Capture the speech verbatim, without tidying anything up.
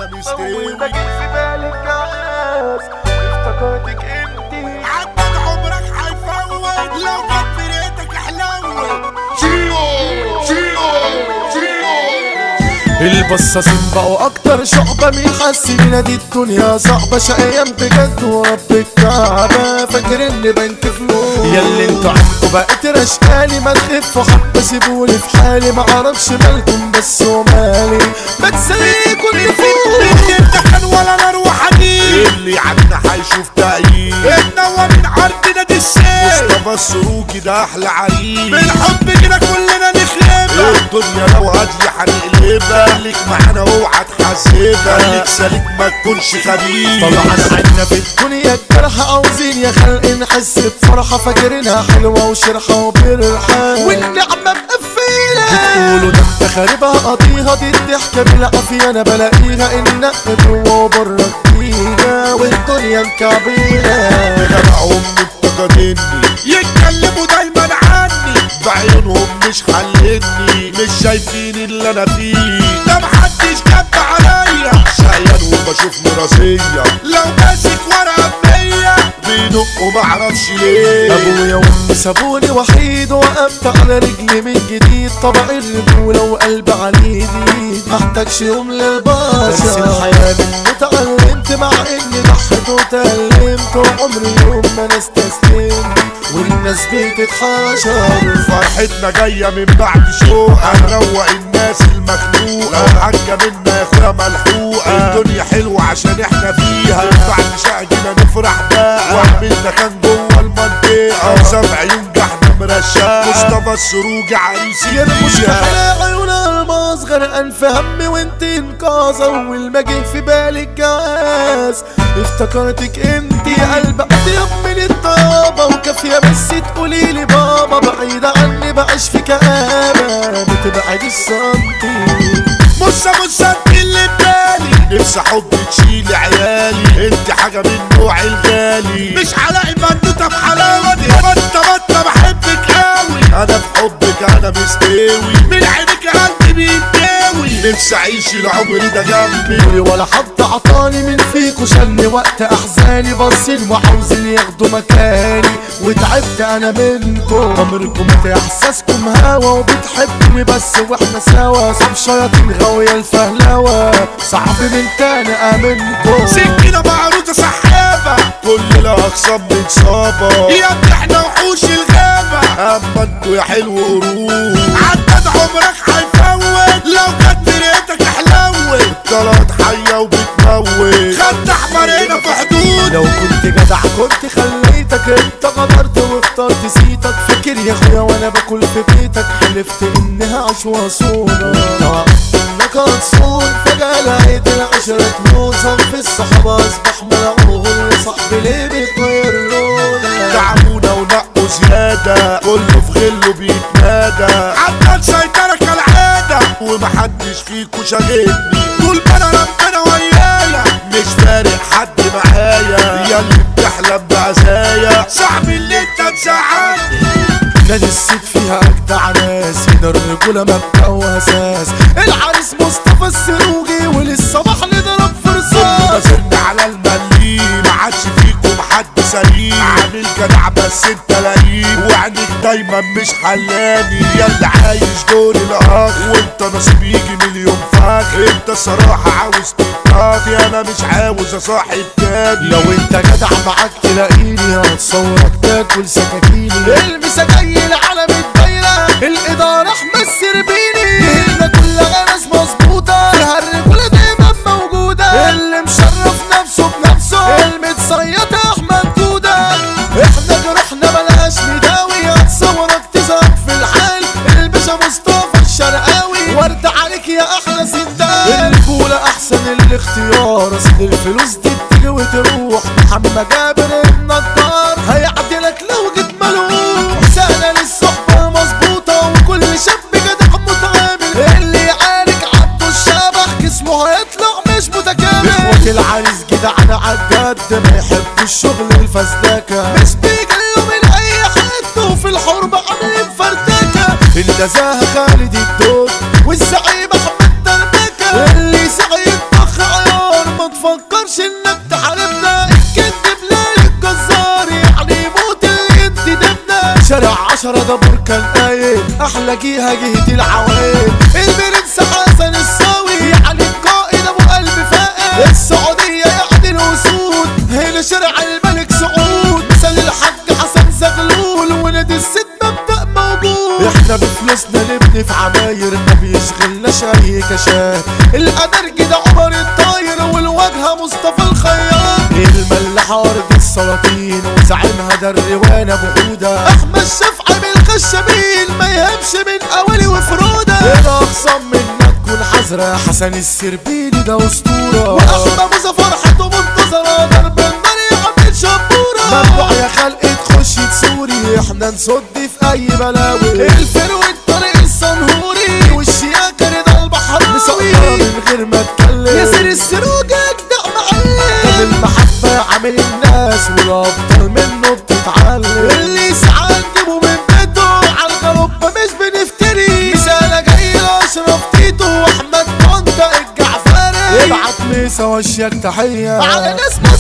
انا مستوي. اول ما جيت في بالي الجواز افتكرتك انتي. عدد عمرك هيفوت لو جت فرقتك حلوت. البصاصين بقوا اكتر شعبة مين حاسين دي الدنيا صعبة شقيان بجد ورب الكعبة فاكر اني بنك فلوس ياللي انتوا عندكوا بقيت رشقالي ما تخفوا حبة سيبوني في حالي ما اعرفش مالكم بس ومالي بتسليكوا اللي فوق امتحان ولا نار وحديد اللي عنا هيشوف تأييد النوى من عرضنا دي الشيء مصطفى السروجي ده احلى عريس بالحب كده كلنا نخلبها الدنيا لو هادية هنقلبها خليك معانا اوعى تحاسبها خليك سالك ما تكونش خبيث طبعا عنا في الدنيا الجرح عاوزين يا خلق نحس بفرحة فاكرينها حلوة وشرحة وبرحة والنعمة مقفلة بتقولوا ده انت خاربها قضيها دي الضحكة بالعافية انا بلاقيها انها جوه وبره جديدة والدنيا مكعبينة جمعهم مفتقديني يتكلموا دايما عني بعيونهم مش حلتني مش شايفين اللي انا فيه ده محدش جاب عليا شقيان وبشوف مراسية لو ماسك ورقة بمية بينقوا معرفش ليه ابويا وامي سابوني وحيد وقفت على رجلي من جديد طبع الرجولة وقلب على محتاجش يوم للبشر بس الحياة منه اتعلمت مع اني ضحت وتألمت وعمري يوم ما انا استسلمت والناس بتتحاشر فرحتنا جاية من بعد شوق هنروق الناس المخنوقة حاجة منا يا اخويا ملحوقة الدنيا حلوة عشان احنا فيها بعد شقجنا نفرح بقى وعملنا كان جوه المنطقة سبع عيون جحنا مرشاقة مصطفى السروجي عريسي يا المشكلة عيونها الماس غرقان في همي وانت انقاذة اول ما جه في بالي الجواز افتكرتك انتي قلب اطيب من الطابة وكافية بس تقوليلي بابا بعيدة عني بعيش في كآبة بتبعد السنتي بصة بصة اللي ببالي نفسي حب تشيل عيالي انت حاجة من نوع الغالي مش علاقي بندوتة بحلاوة دي بطة بطة بحبك قوي انا في حبك انا مستوي من عينك قلبي بيتداوي نفسي اعيش العمر ده جنبي ولا حد عطاني من فيكوا شالني وقت احزاني باصين وعاوزين ياخدوا مكاني وتعبت انا منكم عمركم احساسكم هوا وبتحبني بس واحنا سوا صاب شياطين غاوية الفهلوة صعب من تاني امنكم سكينة معروضة سحابة كل الاقسام متصابة يا ابني احنا وحوش الغابة اما انتوا يا حلو قروش عدد عمرك هيفوت لو كانت فرقتك حلوت طلعت حية وبتموت خدت احمر هنا في حدود لو كنت جدع كنت خليتك انت غدرت واخترت سيتك فاكر يا اخويا وانا باكل في بيتك حلفت انها عش وصولة انك هتصول فجأة لقيت العشرة تموت صنف الصحابة اصبح ملعون صاحبي ليه بيتغير لونه تعبونا ونقوا زيادة كله في غله بيتنادى عدى سيطرة كالعادة ومحدش فيكوا شاغلني طول ما انا ربنا ويايا مش فارق حد معايا ياللي بتحلم بعزايا صاحبي اللي انت تزعلني نادي السيد فيها اجدع ناس هنا الرجولة مبدأ واساس العريس مصطفى السروجي وللصباح نضرب فرصات بسن على المليم معادش فيكم حد سليم عامل جدع بس انت لئيم وعينيك دايما مش حلاني ياللي عايش دور الاخ وانت نصيب يجي مليون فخ انت الصراحة عاوز تتقاضي انا مش عاوز اصاحب تاني لو انت جدع معاك تلاقيني هتصورك تاكل سكاكيني المسا جاي العالم الدايرة الادارة احمد سربيني هنا كلها ناس مظبوطة فيها الرجولة دايما موجودة اللي مشرف نفسه بنفسه المتصيط احمد جودة احنا جروحنا ملهاش مداوي هتصورك تزهق في الحال الباشا مصطفى الشرقاوي ورد عليك يا احلى سندال الرجولة احسن الاختيار اصل الفلوس دي بتيجي وتروح محمد جابر النجار هيعدلك لو جيت ملوح سهلة للصحبة مظبوطة وكل شاب جدع متعامل اللي يعارك عبده الشبح جسمه هيطلع مش متكامل اخوة العريس جدعنا عالجد ما يحبوا الشغل الفزلكة مش بيجلوا من اي حد وفي الحرب عاملين فرتكة النزاهة خالد الدود والزعيم احمد دربكة اللي سعيد ضخ عيار احلى جيها جهة العوائل البرنس حسن الصاوي يعني القائد ابو قلب فائق السعودية يعني الاسود هنا شارع الملك سعود مثل الحاج حسن زغلول ونادي الست مبدأ موجود احنا بفلوسنا نبني في عماير ما بيشغلناش اي كشاف القدر كده عمر الطاير والواجهة مصطفى الخياط الملاح ارض السلاطين وزعيمها ده الروان ابو حوده احمد شفعي بالخشبين ما يهمش من اولي وفروده الاخصام منا تكون حذرة حسن السربيني ده اسطوره واحمد موسى فرحته منتظره ضرب النار يعمل شبوره ممنوع يا خلق تخش تسوري احنا نصد في اي بلاوي الفروة الطريق الصنهوري والشياكة رضا البحراوي مسقطة من غير ما اتكلم ياسر السروج اجدع معلم المحبة عامل الناس والابطال منه بتتعلم اللي يسعى نجيبه من بيته عالغربة مش بنفتري مثالة جاي لاشرف تيتو واحمد طنطا الجعفري ابعت ميسا وشياك تحية على ناس